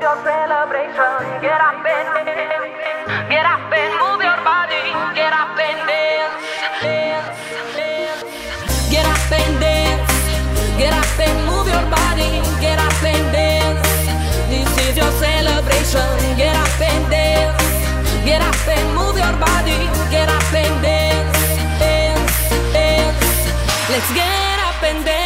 your celebration. Get up and move your body. Get up and dance, dance, dance. Get up and dance. Get up and move your body. Get up and dance. This is your celebration. Get up and dance. Get up and move your body. Get up and dance, dance, dance. Let's get up and dance.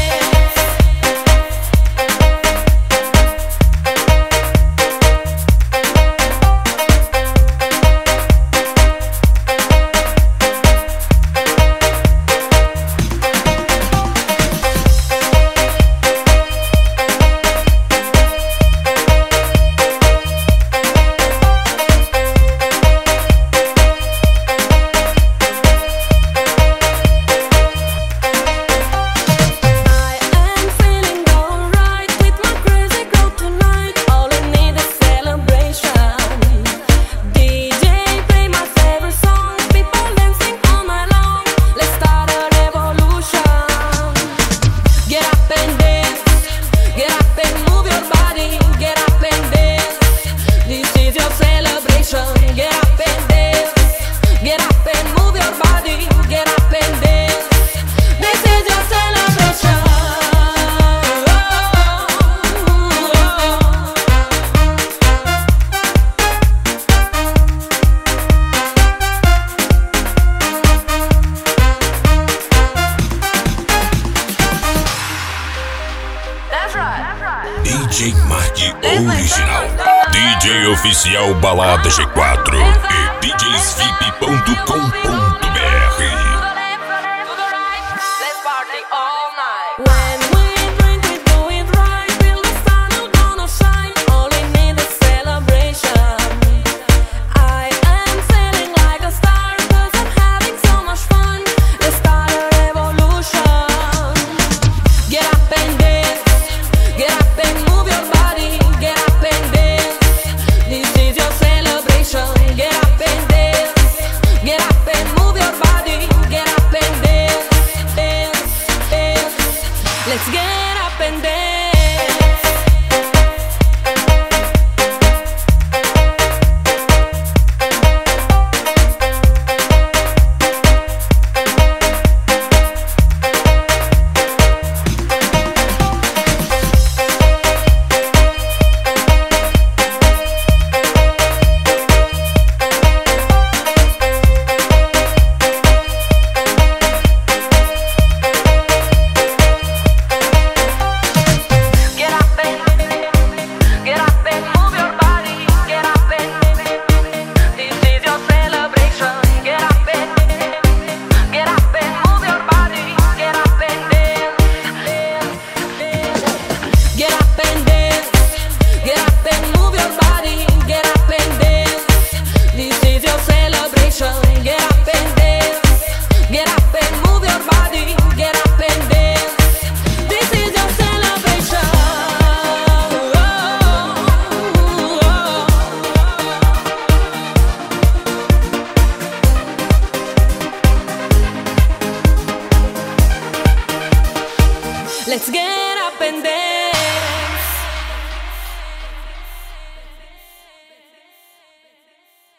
DJ Mark Original, DJ Oficial Balada G4 e djsvip.com.br. Let's get up and dance. Let's get up and dance.